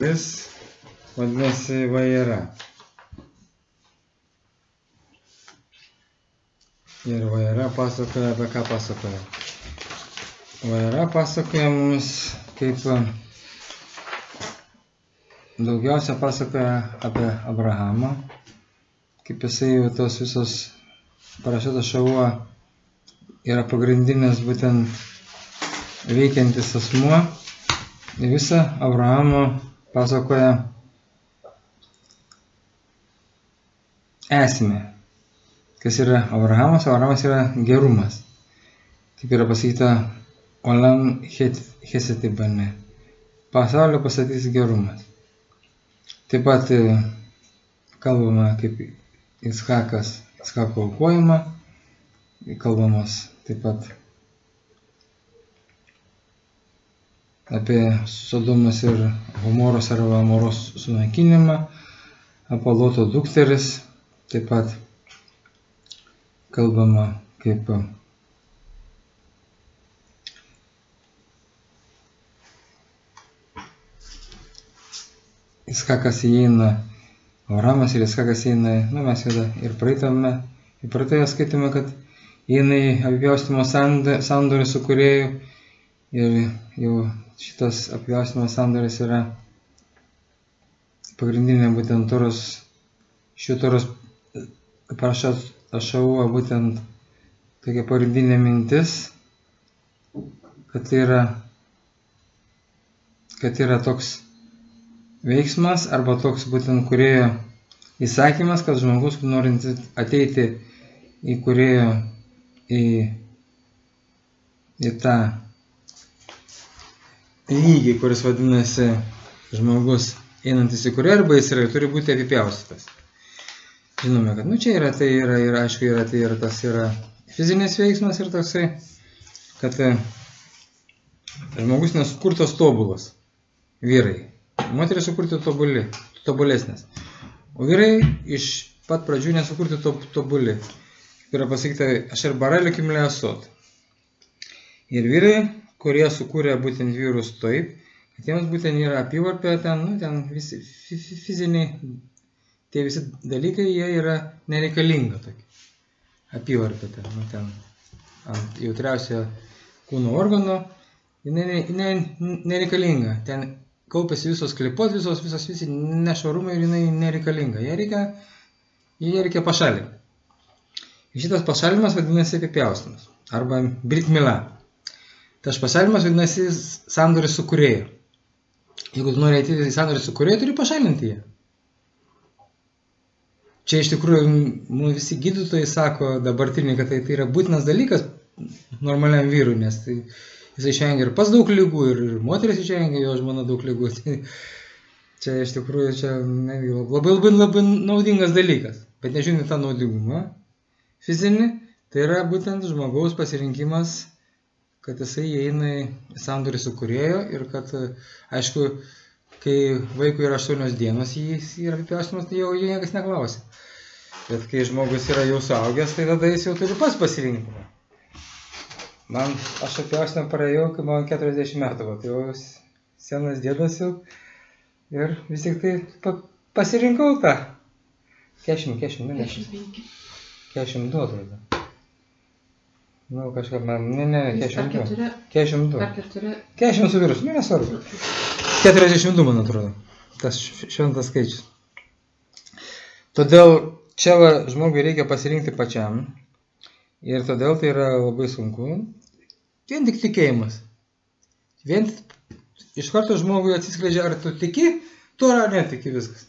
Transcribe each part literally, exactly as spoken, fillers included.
Jis vadinasi Vajera. Ir Vajera pasakoja, apie ką pasakoja. Vajera pasakoja mums, kaip daugiausia pasakoja apie Abrahamą, kaip jisai jau tos visos parašytas Šauo yra pagrindinis būtent veikiantis asmuo. Ir visą Abrahamo pasakoja esmę. Kas yra Abrahamas? Abrahamas yra gerumas. Kaip yra pasakyta Olam Hesetibane. Pasaulio pastatys gerumas. Taip pat kalbama kaip Iskakas, Iskako aukojimą. Kalbamas taip pat apie Sodomos ir Gomoros arba Amoros sunaikinimą, apie Loto dukteris, taip pat kalbama kaip Iskakas įeina, Avramas ir Iskakas įeina, nu mes jau ir praeitame, ir praeitoje skaitome, kad įeina į apipjaustymo sandorį su kūrėju ir jau šitas apipjaustymo sandoris yra pagrindinė būtent toros, šių toros parašas Šauo būtent tokia pagrindinė mintis, kad tai yra, kad yra toks veiksmas arba toks būtent kūrėjo įsakymas, kad žmogus, norint ateiti į kūrėjo, į, į tą lygį, kuris vadinasi žmogus einantis į kūrėją arba jis yra, turi būti apipjaustytas. Žinome, kad nu čia yra, tai yra, ir aišku yra, tai yra, tas yra fizinis veiksmas ir toksai, kad žmogus nesukurtas tobulas, vyrai. Moteris sukurti tobuli, tobulesnės. O vyrai iš pat pradžių nesukurti tobuli. Kaip yra pasakyta, aš ir baraliu kimlė asot. Ir vyrai, kurie sukūrė būtent vyrus taip, kad jiems būtent yra apyvarpė, ten, nu, ten visi fiziniai, tie visi dalykai, jie yra nereikalinga tokie. Apyvarpė, ten, nu, ten ant jautriausio kūno organo, jinai ne, ne, nereikalinga. Ten kaupiasi visos klipos, visos, visos visi nešvarumai ir jinai nereikalinga. Jie reikia, jie reikia pašalinti. Ir šitas pašalinimas vadinasi apipjaustymas arba brit mila. Tas pašalinimas vadinasi sandoris su kūrėju. Jeigu tu nori ateiti į sandorį su kūrėju, turi pašalinti jį. Čia iš tikrųjų nu, visi gydytojai sako dabartiniai, kad tai, tai yra būtinas dalykas normaliam vyrui, nes tai, jis išvengia ir pas daug lygų, ir, ir moteris išvengia jo žmona daug lygų. Tai, čia iš tikrųjų čia labai labai labai naudingas dalykas, bet nežiūrint tą naudingumą fizinį, tai yra būtent žmogaus pasirinkimas, kad jisai įeina į sandorį su kūrėju ir kad, aišku, kai vaikui yra aštuonios dienos, jis yra apipjaustymas, tai jau niekas neklausia. Bet kai žmogus yra jau suaugęs, tai tada jis jau turi pats pasirinkimą. Man, aš apipjaustymą praėjau, kai man keturiasdešimt metų, va, tai jau senas dėdas jau ir vis tik tai pa, pasirinkau tą. Kešim, kešim, ne, kešim. Kešim du atrodo. Nu, kažką man, ne, ne, kešim du. Kešim du. Kešim su virus, nu, nesvarbu. keturiasdešimt du, man atrodo, tas šventas skaičius. Todėl čia va, žmogui reikia pasirinkti pačiam ir todėl tai yra labai sunku. Vien tik tikėjimas. Vien iš karto žmogui atsiskleidžia, ar tu tiki, tu ar netiki viskas.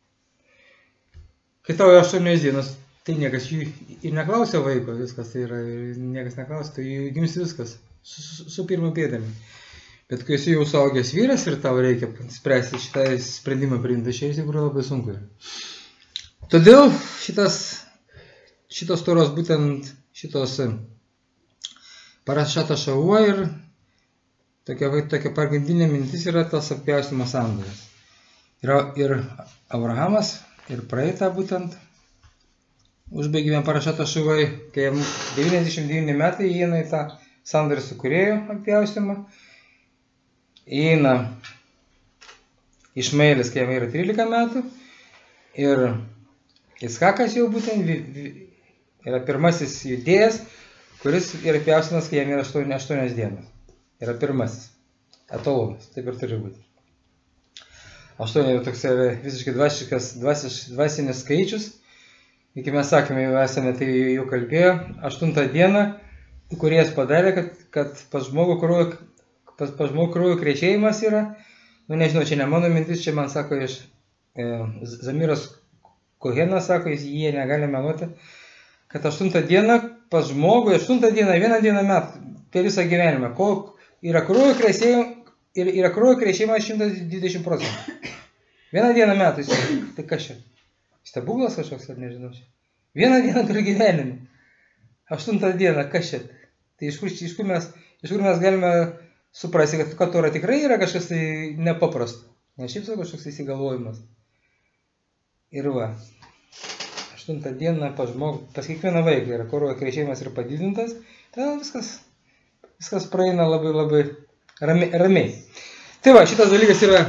Kai tau aštuonios dienos, tai niekas jų ir neklausia vaiko, viskas tai yra, niekas neklausia, tai jų gims viskas, su, su, su pirma pėdami. Bet kai esi jau suaugęs vyras ir tau reikia spręsti šitą sprendimą priimti, čia iš tikrųjų labai sunku yra. Todėl šitas, šitos toros būtent šitos parašytas Šauo ir tokia, tokia pagrindinė mintis yra tas apipjaustymo sandoris. Yra ir Abrahamas, ir praeitą būtent užbaigėme parašytą Šauo, kai devyniasdešimt devyni metai įeina į tą sandorį su kūrėju apipjaustymą. Įeina Išmaelis, kai jam yra trylika metų. Ir Iskakas jau būtent yra pirmasis judėjas, kuris yra pjaustinas, kai jam yra aštuonios dienos. Yra pirmasis etalonas, taip ir turi būti. Aštuoni yra toks visiškai dvasiškas, dvasiš, dvasinis skaičius. Iki mes sakėme, jau esame tai jau kalbėjo. Aštuntą dieną Kūrėjas padarė, kad, kad pas žmogų kraujo, pas, pas žmogų kraujo krešėjimas yra. Nu nežinau, čia ne mano mintis, čia man sako iš e, Zamiras Kohenas, sako, jis jie negali meluoti, kad aštuntą dieną pas žmogų, aštuntą dieną, vieną dieną metų, per visą gyvenimą, kol yra kraujo krešėjimas, ir yra kraujo krešėjimas šimtas dvidešimt procentų. Vieną dieną metų, tai kas čia? Stebuklas kažkoks, ar nežinau čia. Vieną dieną per gyvenimą. Aštuntą dieną, kas čia? Tai iš kur, iš kur, mes, iš kur mes galime suprasti, kad, kad Tora tikrai yra kažkas tai nepaprasto. Ne šiaip savo kažkoks įsigalvojimas. Ir va, aštuntą dieną pas žmogų, pas kiekvieną vaiką yra kraujo krešėjimas ir padidintas, tai viskas, viskas praeina labai labai ramiai. ramiai. Tai va, šitas dalykas yra,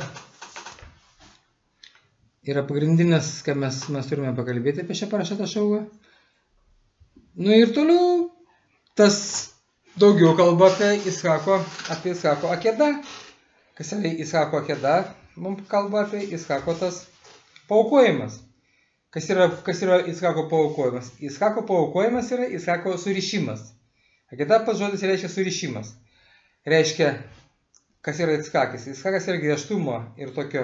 yra pagrindinis, ką mes, mes turime pakalbėti apie šią parašytą šaugą. Nu ir toliau tas daugiau kalba apie Ischako, apie Ischako akedą. Kas yra Ischako akeda? Mums kalba apie Ischako tas paaukojimas. Kas yra, kas yra Ischako paaukojimas? Ischako paaukojimas yra Ischako surišimas. Akeda pats žodis reiškia surišimas. Reiškia, kas yra Ischakis? Ischakis yra griežtumo ir tokio,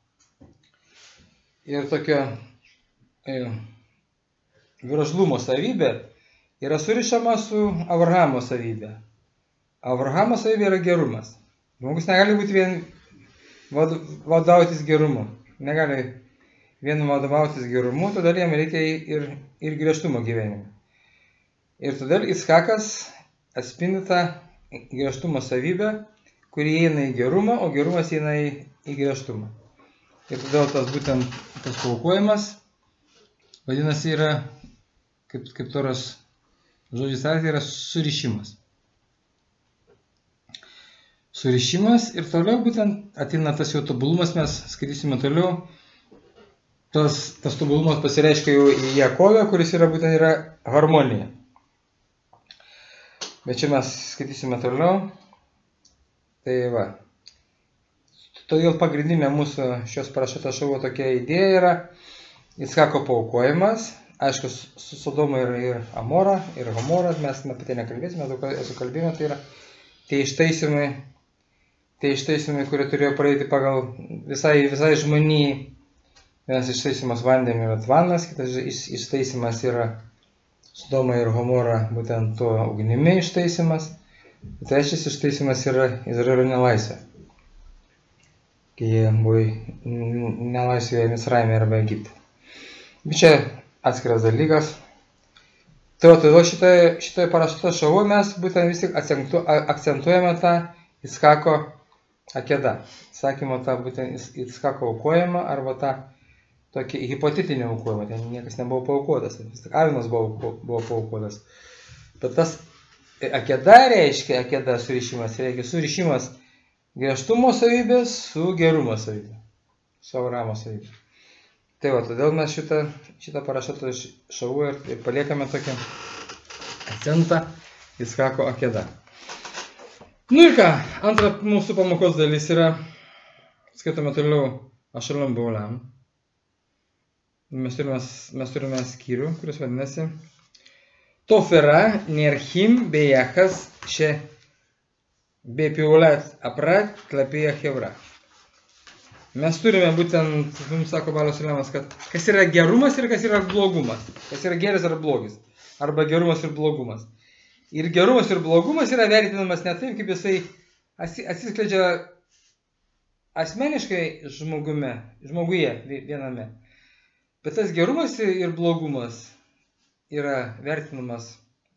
ir tokio e, veržlumo savybė. Yra surišama su Abrahamo savybė. Abrahamo savybė yra gerumas. Žmogus negali būti vien vadovautis gerumu. Negali vien vadovautis gerumu, todėl jam reikia ir, ir griežtumo gyvenime. Ir todėl Ischakas atspindi tą griežtumo savybę, kuri eina į gerumą, o gerumas eina į, į griežtumą. Ir todėl tas būtent tas paaukojimas, vadinasi, yra, kaip, kaip Toros žodžiais tariant, yra surišimas. Surišimas ir toliau būtent ateina tas jau tobulumas, mes skaitysime toliau. Tas, tas tobulumas pasireiškia jau į Jakovę, kuris yra būtent yra harmonija. Bet čia mes skaitysime toliau. Tai va. Todėl pagrindinė mūsų šios parašytos šaugo tokia idėja yra Ischako paaukojimas. Aišku, su Sodoma ir, ir Amora, ir Gomoras, mes apie tai nekalbėsime, daug esu kalbėjome, tai yra tie ištaisimai, tie ištaisimai, kurie turėjo praeiti pagal visai, visai žmonijai. Vienas ištaisimas vandeniu yra tvanas, kitas ištaisimas yra Sodoma ir Gomora, būtent tuo ugnimi ištaisimas. Trečias ištaisimas yra Izraelio nelaisvė, kai jie buvo nelaisvėje Misraime arba Egipte. Bet čia atskiras dalykas. Tai o todėl šitoje, šitoje parašytoje šaugo mes būtent vis tik akcentu, akcentuojame tą Ischako akedą. Sakymo tą būtent Ischako aukojimą arba tą tokį hipotetinį aukojimą. Ten niekas nebuvo paaukotas. Vis tik Avinas buvo, buvo paaukotas. Bet tas akeda reiškia, akeda surišimas, reiškia surišimas griežtumo savybės su gerumo savybė. Su Abramo savybė. Tai va, todėl mes šitą, šitą parašytą šaugo ir, ir paliekame tokį akcentą Ischako akedą. Nu ir ką, antra mūsų pamokos dalis yra, skaitome toliau Ašalom Baulam. Mes turime, mes turime skyrių, kuris vadinasi Tofera Nerchim Bejachas Še Bepiulat Aprat Klapėja Hevra. Mes turime būtent, mums sako Baliaus Ulemas, kad kas yra gerumas ir kas yra blogumas. Kas yra geras ar blogis. Arba gerumas ir blogumas. Ir gerumas ir blogumas yra vertinamas ne taip, kaip jisai atsiskleidžia asmeniškai žmogume, žmoguje viename. Bet tas gerumas ir blogumas yra vertinamas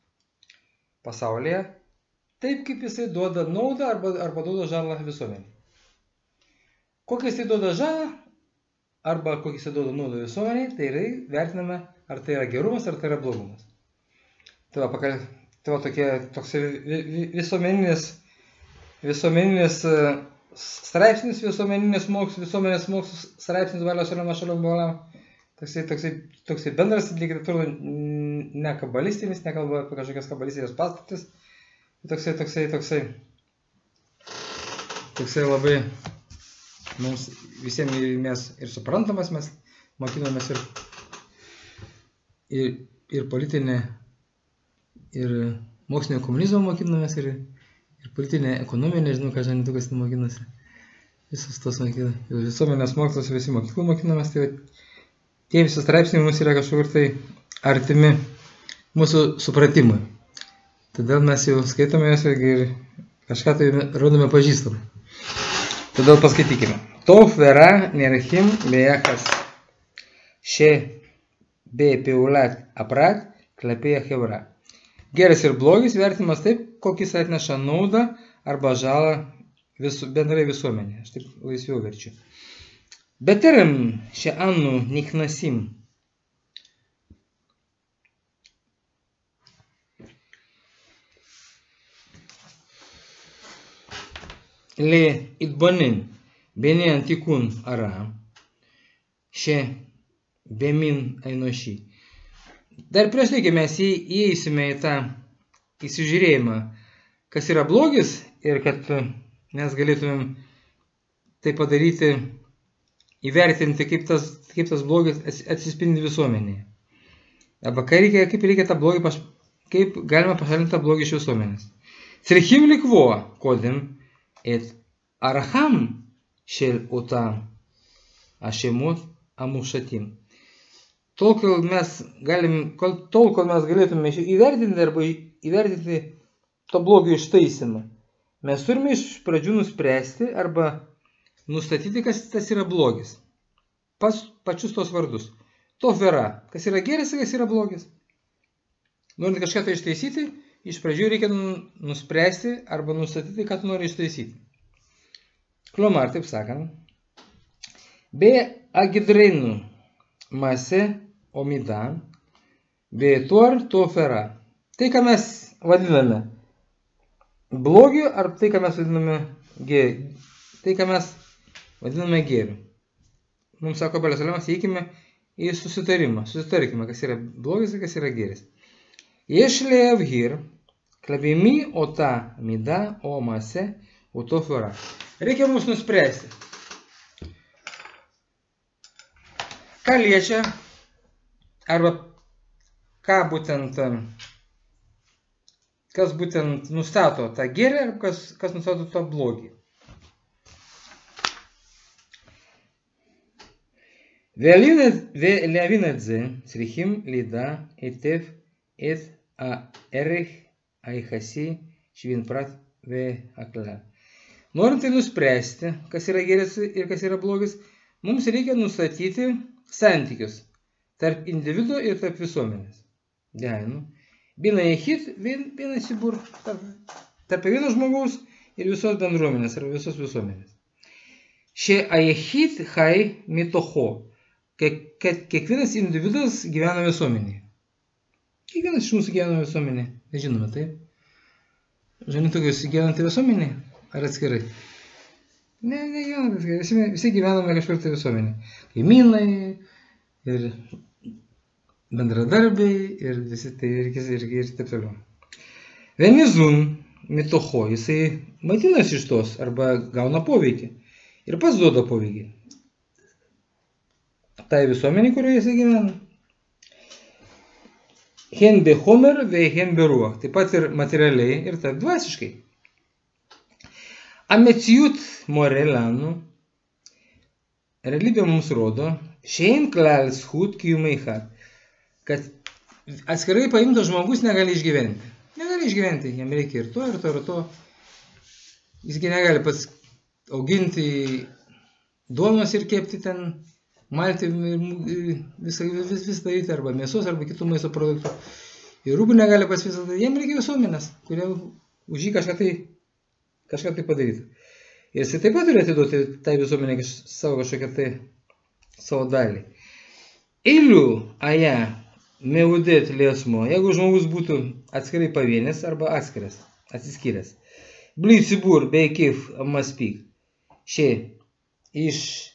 pasaulyje taip, kaip jisai duoda naudą arba, arba duoda žalą visuomenį. Kokią jisai duoda žalą, arba kokią jisai duoda naudą visuomeniai, tai yra vertiname, ar tai yra gerumas, ar tai yra blogumas. Tai va, pakal, tai va tokie, toks visuomeninis, visuomeninis straipsnis visuomeninis mokslas, visuomenės mokslas straipsnis valio šalim šalim bolam. Toksai, toksai, toksai bendras literatūra, ne kabalistinis, nekalba apie kažkokias kabalistinės paslaptis. Toksai, toksai, toksai. Toksai labai mums visiems mes ir suprantamas, mes mokinomės ir, ir, ir politinė, ir mokslinio komunizmo mokinomės, ir, ir politinė, ekonominė, žinau, ką žinai, kas mokinasi. Visus tos mokinasi. Visuomenės mokslas visi mokyklų mokinomės, tai tie visi straipsniai mums yra kažkur tai artimi mūsų supratimui. Todėl mes jau skaitome jas ir kažką tai rodome pažįstamą. Todėl paskaitykime. Tov vera nerchim ביחס שבפעולת הפרט כלפי החברה. Geras ir blogis vertinimas taip, kokis atneša naudą arba žalą visu, bendrai visuomenė. Aš taip laisviau verčiu. בטרם שאנו נכנסים להתבונן בעניין תיקון הרע שבמין האנושי. Dar prieš tai, kai mes įeisime į tą įsižiūrėjimą, kas yra blogis ir kad mes galėtumėm tai padaryti, įvertinti, kaip tas, kaip tas blogis atsispindi visuomenėje. Arba kaip reikia, kaip reikia tą blogį, kaip galima pašalinti tą blogį iš visuomenės. צריכים לקבוע קודם את ערכם של אותם השמות המופשטים. Tol, kol mes galim, kol, tol, kol mes galėtume įvertinti arba įvertinti to blogio ištaisimą, mes turime iš pradžių nuspręsti arba nustatyti, kas tas yra blogis. Pas pačius tos vardus. To vera, kas yra geras, kas yra blogis. Norint kažką tai ištaisyti, iš pradžių reikia nuspręsti arba nustatyti, ką tu nori ištaisyti. Klomar, taip sakant, be agidreinų masė omida, be tuor to vera. Tai, ką mes vadiname blogiu, ar tai, ką mes vadiname gėriu. Tai, ką mes vadiname gėriu. Mums sako Balės Aliamas, eikime į susitarimą. Susitarkime, kas yra blogis ir kas yra gėris. יש להבהיר כלפי מי אותה מידה או מעשה אותו פרה. Reikia mums nuspręsti, ką liečia, arba ką būtent, kas būtent nustato tą gėrį, arba kas, kas nustato tą blogį. ולהבין את זה צריכים לדע היטב את הערך היחסי שבין פרט והכלל. Norint tai nuspręsti, kas yra geras ir kas yra blogis, mums reikia nustatyti santykius tarp individo ir tarp visuomenės. Deinu, viena jechid, viena sibur, tarp, tarp vieno žmogaus ir visos bendruomenės ar visos visuomenės. Šie ajechid hai mitocho, kad kiekvienas individas gyvena visuomenėje. Kiekvienas iš mūsų gyvena visuomenėje, žinome, taip? Žinai, tokius gyvenate visuomenėje? Ar atskirai? Ne, ne gyvename atskirai. Visi, visi gyvename kažkur tai visuomenė. Kaimynai, ir bendradarbiai, ir visi tai ir, ir, ir taip toliau. Vienizun mitocho, jisai maitinasi iš tos, arba gauna poveikį. Ir pats duoda poveikį. Tai visuomenė, kurioje jisai gyvena. Hen be homer, ve hen be ruach. Taip pat ir materialiai, ir taip dvasiškai. המציאות מורה לנו, realybė mums rodo, שאין כלל זכות קיומי אחד, kad atskirai paimtas žmogus negali išgyventi. Negali išgyventi, jam reikia ir to, ir to, ir to. Jisgi negali pats auginti duonos ir kepti ten, malti visą vis, vis daryti, arba mėsos, arba kitų maisto produktų. Ir rūbų negali pats visą daryti, jam reikia visuomenės, kurie už jį kažką tai kažką tai padaryti. Ir jis taip pat turi atiduoti tai visuomenė savo kažkokią tai savo dalį. Eilių aja meudėt liesmo, jeigu žmogus būtų atskirai pavienis arba atskiras, atsiskyręs. Bly cibur beikif maspyk. שיש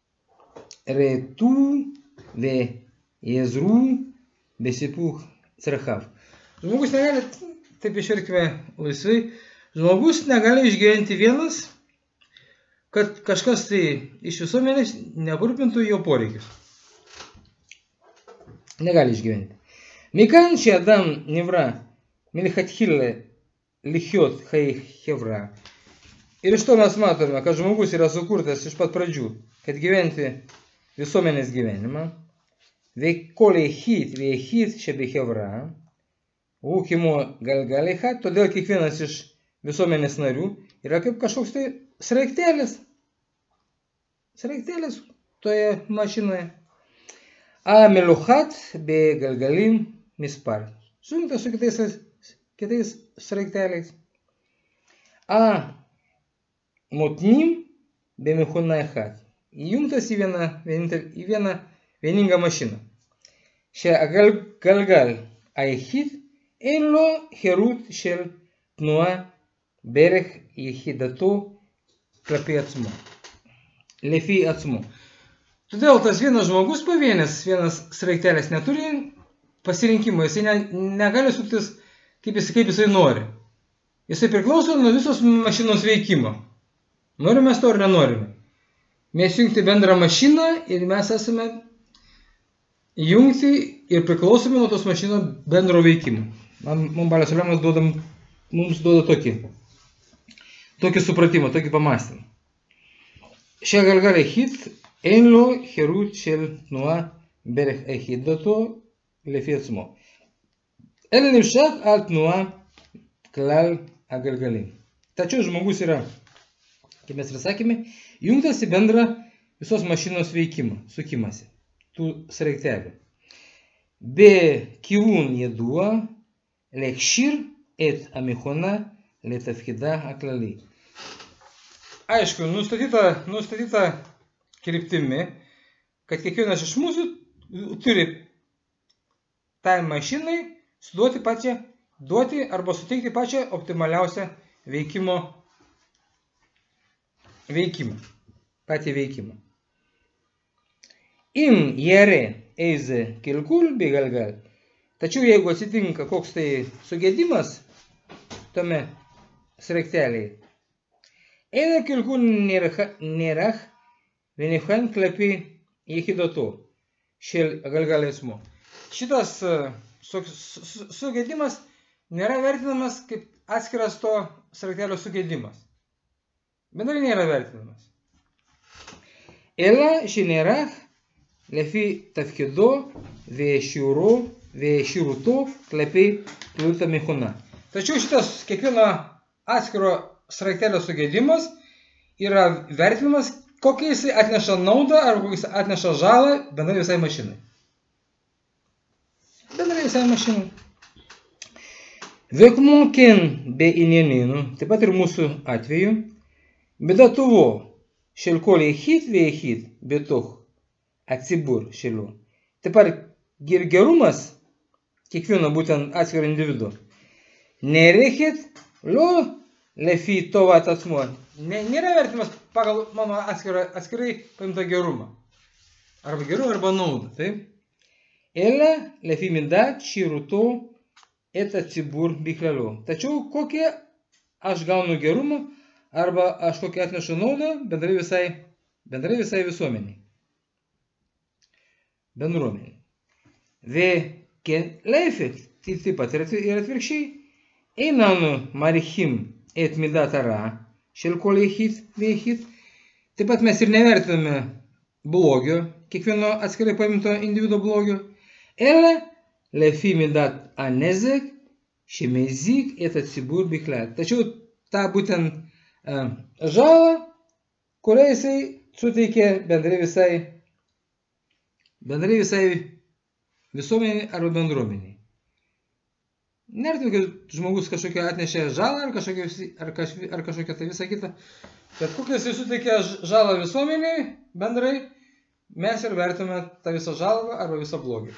רטו ויעזרו בסיפוק צרכיו. Žmogus negali, taip išverkime laisvai, žmogus negali išgyventi vienas, kad kažkas tai iš visuomenės neaprūpintų jo poreikius. negali išgyventi. מכאן שאדם נברא מלכתחילה לחיות חיי חברה. Ir iš to mes matome, kad žmogus yra sukurtas iš pat pradžių, kad gyventi visuomenės gyvenimą. וכל יחיד ויחיד שבחברה הוא כמו גלגל אחד, todėl kiekvienas iš visuomenės narių yra kaip kažkoks tai sraigtelis. Sraigtelis toje mašinoje. המלוכד בגלגלים מספר. sujungtas su kitais, kitais sraigteliais. המותנים במכונה אחת. įjungtas į vieną, į vieną vieningą mašiną. שהגלגל היחיד אין לו חירות של תנועה בערך יחידתו כלפי עצמו. לפי עצמו. Todėl tas vienas žmogus pavienis, vienas sraigtelis neturi pasirinkimo, jisai ne, negali suktis kaip jisai, kaip jisai nori. Jisai priklauso nuo visos mašinos veikimo. Norime mes to ar nenorime. Mes jungti bendrą mašiną ir mes esame jungti ir priklausomi nuo tos mašinos bendro veikimo. Mums Balės Olemas duoda, mums duoda tokį, tokį supratimą, tokį pamastymą. שהגלגל היחיד אין לו חירות של תנועה בערך יחידתו לפי עצמו, אלא נמשך על תנועה כלל הגלגלים. Tačiau žmogus yra, kaip mes ir sakėme, jungtas į bendrą visos mašinos veikimą, sukimąsi, tų sraigtelių. בכיוון ידוע להכשיר את המכונה לתפקידה הכללי. Aišku, nustatyta, nustatyta kryptimi, kad kiekvienas iš mūsų turi tai mašinai suduoti pačią, duoti arba suteikti pačią optimaliausią veikimo, veikimą, patį veikimą. Im jere eize kilkul begalgal. Tačiau jeigu atsitinka koks tai sugedimas tame sraigtelėje, eina kilkul nėrach ונבחן כלפי יחידתו של הגלגל עצמו. Šitas sugedimas nėra vertinamas kaip atskiras to sraigtelio sugedimas. Bendrai nėra vertinamas. אלא שנערך לפי תפקידו ושיעורו ושירותו כלפי פעילות המכונה. Tačiau šitas kiekvieno atskiro sraigtelio sugedimas yra vertinamas, kokią jisai atneša naudą ar kokią jisai atneša žalą bendrai visai mašinai. Bendrai visai mašinai. וכמו כן בענייננו, taip pat ir mūsų atveju, בדעתו של כל יחיד ויחיד בתוך הציבור שלו. Taip pat ir gerumas kiekvieno būtent atskiro individo. נערכת לא לפי טובת עצמו. Nėra vertimas pagal mano atskirai, atskirai paimtą gerumą. Arba gerumą, arba naudą. Taip? אלא לפי מידת שירותו את הציבור בכללו. Tačiau kokią aš gaunu gerumą, arba aš kokią atnešu naudą bendrai visai, bendrai visai visuomeniai. Bendruomeniai. וכן להפך, taip pat ir atvirkščiai, איננו מעריכים את מידת הרע של כל יחיד ויחיד. Taip pat mes ir nevertiname blogio, kiekvieno atskirai paimto individo blogio, אלא לפי מידת הנזק שמזיק את הציבור בכלל. Tačiau tą būtent uh, žalą, kurią jisai suteikia bendrai visai, bendrai visai visuomeniai arba bendruomeniai. Nėra taip, kad žmogus kažkokią atnešė žalą ar kažkokią, ar kažkokią, ar kažkokią tai visą kitą. Bet kokią jisai suteikia žalą visuomeniai, bendrai, mes ir vertume tą visą žalą arba visą blogį.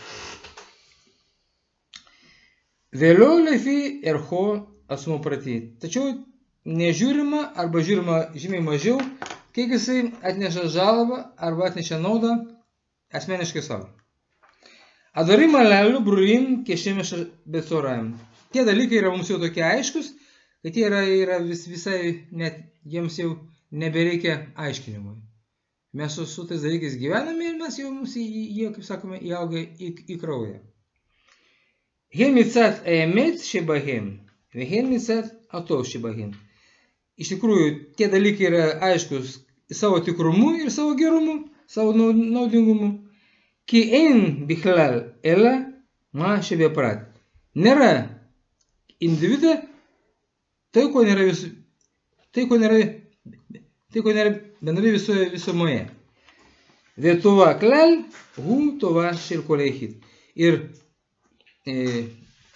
Vėliau לפי ערכו עצמו פרטי. Tačiau nežiūrima arba žiūrima žymiai mažiau kiek jisai atneša žalą arba atneša naudą asmeniškai savo. Advarim alelu brurim kešėmeš becoraim. Tie dalykai yra mums jau tokie aiškus, kad jie yra, yra vis, visai, net jiems jau nebereikia aiškinimui. Mes su, su tais dalykais gyvename ir mes jau mums jie, kaip sakome, įauga į, į kraują. Hem mitzat emet shebahem, vehem mitzat atov shebahem. Iš tikrųjų, tie dalykai yra aiškus savo tikrumu ir savo gerumu, savo naudingumu. Ki ein bichlal ela ma shebeprat. Nėra individą, tai ko nėra vis, tai ko nėra, tai ko nėra bendrai visoje visumoje. Vietuva klal, hu tova shel kol yechid. Ir e,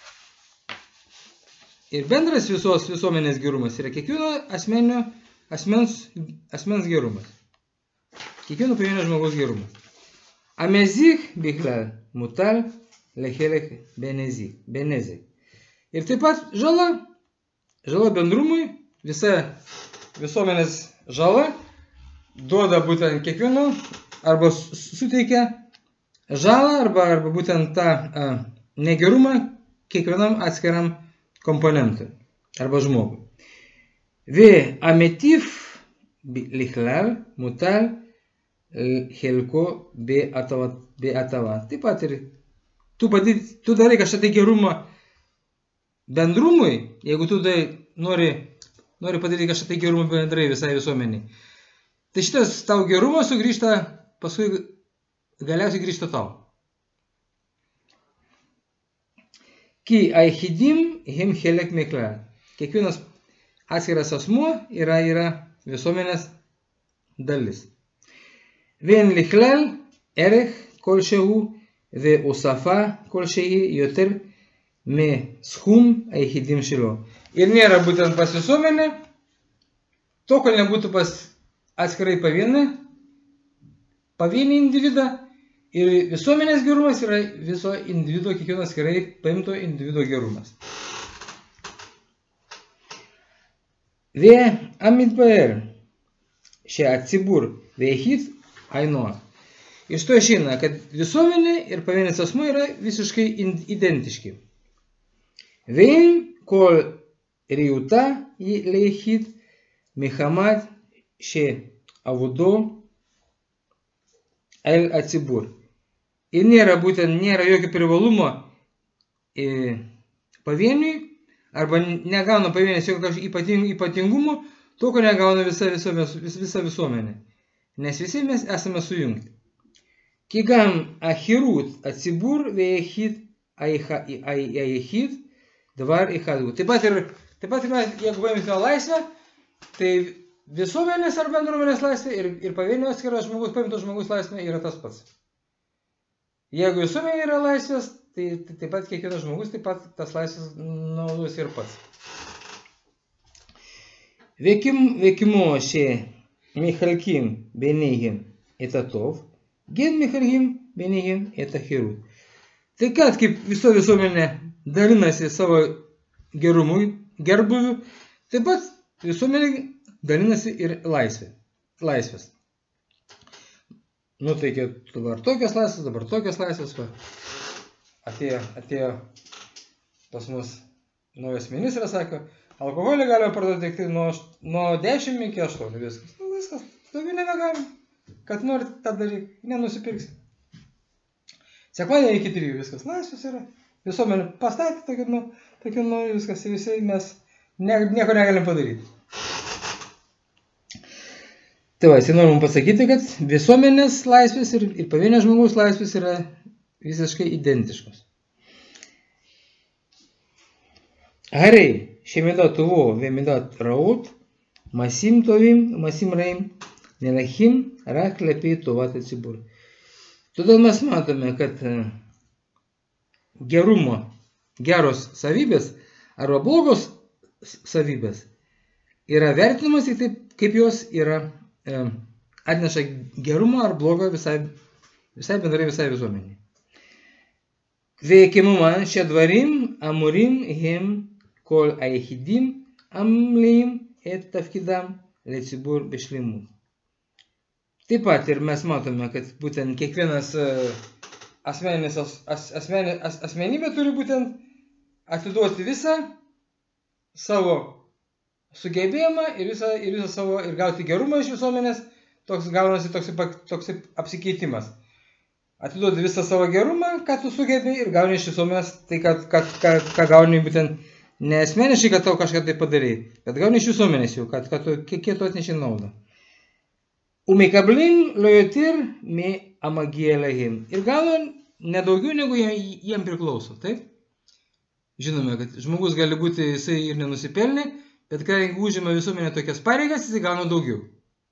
ir bendras visos visuomenės gerumas yra kiekvieno asmenio asmens asmens gerumas. Kiekvieno pavienio žmogaus gerumas. Amezich bichlal mutal lechelech benezich, benezich. Ir taip pat žala, žala bendrumui, visa visuomenės žala duoda būtent kiekvieno, arba suteikia žalą, arba, arba būtent tą a, negerumą kiekvienam atskiram komponentui, arba žmogui. Ve ametif lichlal mutal helko be atava, be atava. Taip pat ir tu, pati, tu darai kažką tai gerumą bendrumui, jeigu tu tai nori, nori padaryti kažką tai gerumą bendrai visai visuomeniai. Tai šitas tau gerumas sugrįžta, paskui galiausiai grįžta tau. Ki aichidim hem helek mekla. Kiekvienas atskiras asmuo yra, yra visuomenės dalis. Vien lichlal erech kolshehu ve usafa kolshehi yoter me schum aichidim shilo. Ir nėra būtent pas visuomenę, to, kol nebūtų pas atskirai pavienį, pavienį individą, ir visuomenės gerumas yra viso individo, kiekvieno atskirai paimto individo gerumas. Ve amidbaer še atsibur veihit ainoa. Iš to išeina, kad visuomenė ir pavienis asmuo yra visiškai identiški. Vein kol riuta leihit mihamad še avudo el atsibur. Ir nėra būtent, nėra jokio privalumo e, pavieniui, arba negauna pavienis jokio ypating, ypatingumo, to, ko negauna visa, visa, visa visuomenė. Nes visi mes esame sujungti. Kigam ahirut atsibur veihit aichid dabar ichadu. Taip pat ir, taip pat ir jeigu paimsime laisvę, tai visuomenės ar bendruomenės laisvė ir, ir pavienio atskiras žmogus, paimtos žmogus laisvė yra tas pats. Jeigu visuomenė yra laisvės, tai, tai taip pat kiekvienas žmogus taip pat tas laisvės naudos ir pats. Vekim, vekimo še michalkim benihim etatov, gen michalkim benihim etahirut. Tai kad kaip viso visuomenė dalinasi savo gerumui, gerbuviu, taip pat visuomenė dalinasi ir laisvė, laisvės. Nu, tai dabar tokios laisvės, dabar tokios laisvės. Va. Atėjo, atėjo pas mus naujas ministras, sako, alkoholį galime parduoti tik nuo, nuo dešimt iki aštuonių. Viskas, nu, viskas, daugiau nebegalim. Kad norit tą daryk, nenusipirksim. Sekmadienį iki trijų viskas laisvės yra. Visuomenė pastatė tokį, nu, tokį, nu, viskas, visi mes ne, nieko negalim padaryti. Tai va, jis nori mums pasakyti, kad visuomenės laisvės ir, ir pavienio žmogaus laisvės yra visiškai identiškos. Harei, šemidat tuvo, vemidat raut, masim tovim, masim raim, nenachim, rak lepiai tovat atsibur. Todėl mes matome, kad gerumo, geros savybės arba blogos savybės yra vertinamas tik taip, kaip jos yra e, atneša gerumo ar blogo visai, visai bendrai visai visuomeniai. Veikimuma šedvarim amurim hem kol aichidim amleim et tafkidam lecibur bešlimut. Taip pat ir mes matome, kad būtent kiekvienas asmeninis, as, asmeni, as, asmenybė turi būtent atiduoti visą savo sugebėjimą ir visą, ir visą savo, ir gauti gerumą iš visuomenės, toks gaunasi toks, toks apsikeitimas. Atiduodi visą savo gerumą, ką tu sugebi, ir gauni iš visuomenės tai, kad, kad, kad, ką gauni būtent ne asmeniškai, kad tau kažką tai padarai, bet gauni iš visuomenės jau, kad, kad tu, kiek, kiek tu atneši naudą. Umekablim lo yotir mi amagia lehim. Ir gauna nedaugiau negu jiem priklauso, taip? Žinome, kad žmogus gali būti, jisai ir nenusipelnė, bet kadangi užima visuomenė tokias pareigas, jisai gauna daugiau.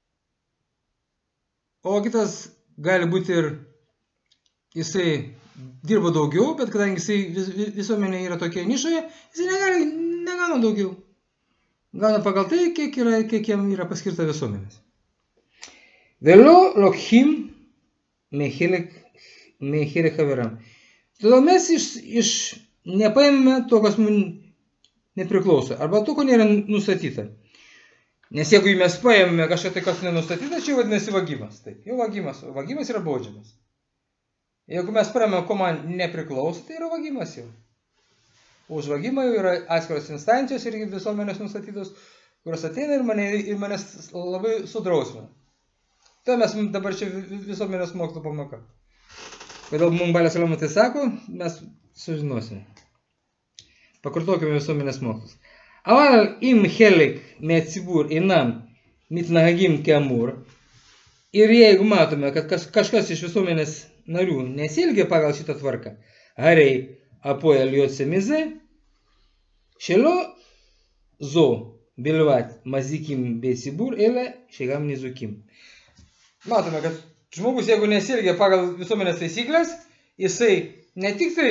O kitas gali būti ir jisai dirba daugiau, bet kadangi jisai visuomenė yra tokia nišoje, jisai negali, negauna daugiau. Gauna pagal tai, kiek, yra, kiek jam yra paskirta visuomenės. Vėliau lokhim mechilek haveram. Todėl mes iš, iš nepaėmėme to, kas mums nepriklauso, arba to, ko nėra nustatyta. Nes jeigu mes paėmėme kažką tai, kas nenustatyta, čia vadinasi vagimas. Taip, jau vagimas, vagimas yra baudžiamas. Jeigu mes paėmėme, ko man nepriklauso, tai yra vagimas jau. Už vagimą jau yra atskiros instancijos ir visuomenės nustatytos, kurios ateina ir, mane, ir manęs labai sudrausmina. Tai mes dabar čia visuomenės mokslo pamoka. Kodėl mums Balės Saliamas tai sako, mes sužinosime. Pakartokime visuomenės mokslus. Aval im helik metzibur inam mitnahagim keamur. Ir jeigu matome, kad kažkas iš visuomenės narių nesielgia pagal šitą tvarką, harei apoel yotsemize, šelo zo bilvat mazikim besibur ele šegam nizukim. Matome, kad žmogus, jeigu nesielgia pagal visuomenės taisyklės, jisai ne tik tai,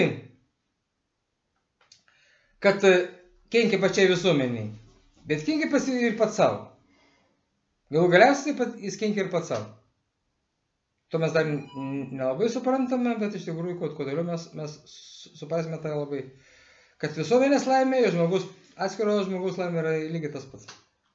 kad kenkia pačiai visuomeniai, bet kenkia ir pats savo. Galų galiausiai jis kenkia ir pats savo. To mes dar nelabai suprantame, bet iš tikrųjų, kuo toliau mes, mes suprasime tai labai, kad visuomenės laimė, žmogus, atskiro žmogus laimė yra lygiai tas pats.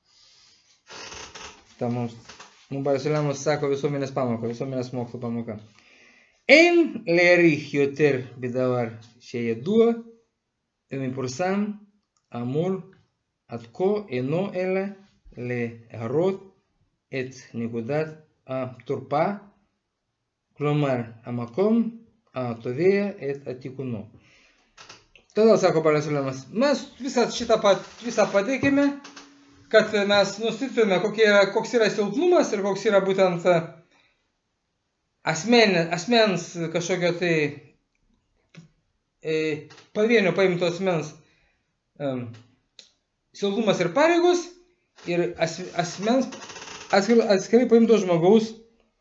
Ta mums. Mums Balės Saliamas sako visuomenės pamoka, visuomenės mokslo pamoka. Ein leerich yoter bidavar sheyadua, ומפורסם אמור עד כה אינו אלא להראות את נקודת התורפה, כלומר המקום התובע את התיקונו. Todėl, sako Balės Saliamas, mes visą šitą visą pateikime, kad mes nustatytume, koks yra silpnumas ir koks yra būtent asmen, asmens kažkokio tai e, pavienio paimto asmens e, silpnumas ir pareigos ir as, asmens atskir, atskirai paimto žmogaus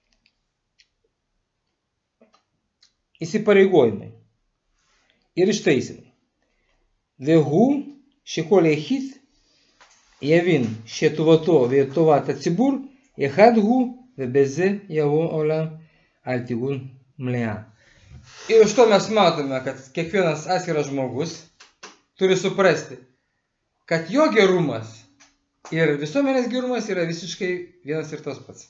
įsipareigojimai ir ištaisimai. Vehu שכל יחיד יבין שטובתו וטובת הציבור אחד הוא ובזה יבוא העולם על תיקון מלאה. Ir iš to mes matome, kad kiekvienas atskiras žmogus turi suprasti, kad jo gerumas ir visuomenės gerumas yra visiškai vienas ir tas pats.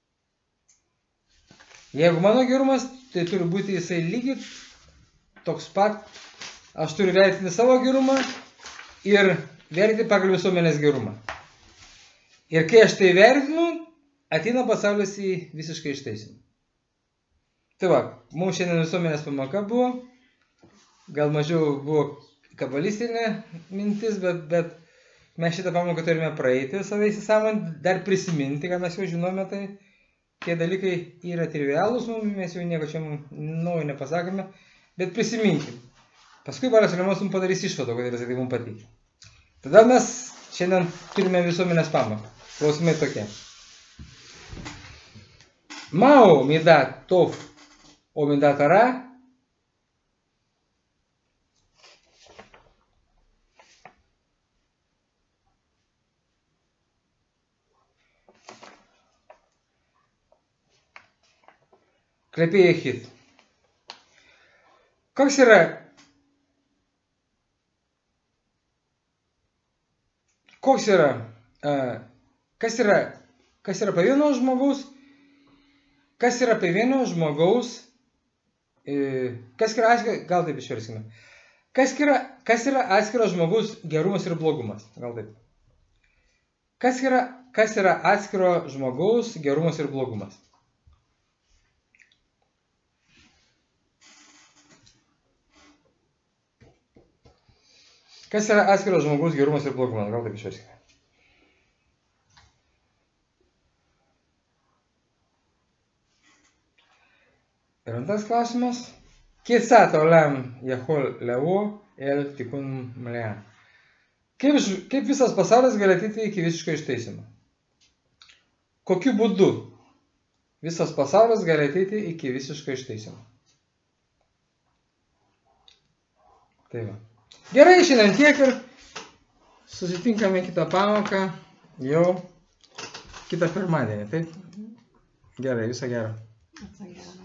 Jeigu mano gerumas, tai turi būti jisai lygiai toks pat. Aš turiu vertinti savo gerumą ir vertinti pagal visuomenės gerumą. Ir kai aš tai vertinu, ateina pasaulis į visiškai ištaisimą. Tai va, mums šiandien visuomenės pamoka buvo, gal mažiau buvo kabalistinė mintis, bet, bet mes šitą pamoką turime praeiti savai įsisąmoninti, dar prisiminti, ką mes jau žinome, tai tie dalykai yra trivialūs, mes jau nieko čia naujo nepasakome, bet prisiminkime. Paskui Balės Saliamas mums padarys išvadą, kodėl jis tai mums pateikė. Tada mes šiandien turime visuomenės pamoką. Klausimai tokie. Mao midat tov o midat hara. Klepė jechid. Koks yra Koks yra, kas yra, kas yra pavieno žmogaus Kas yra apie vieno žmogaus, kas yra atskiro, gal taip išverskime. Kas yra, kas yra atskiro žmogaus gerumas ir blogumas? Gal taip. Kas yra, kas yra atskiro žmogaus gerumas ir blogumas? Kas yra atskiro žmogaus gerumas ir blogumas? Gal taip išverskime. Ir antras klausimas. כיצד העולם יכול לבוא אל תיקון מלאה? Kaip, kaip visas pasaulis gali ateiti iki visiško ištaisymo? Kokiu būdu visas pasaulis gali ateiti iki visiško ištaisymo? Tai va. Gerai, šiandien tiek ir susitinkame kitą pamoką jau kitą pirmadienį. Taip? Gerai, viso gero. Viso gero.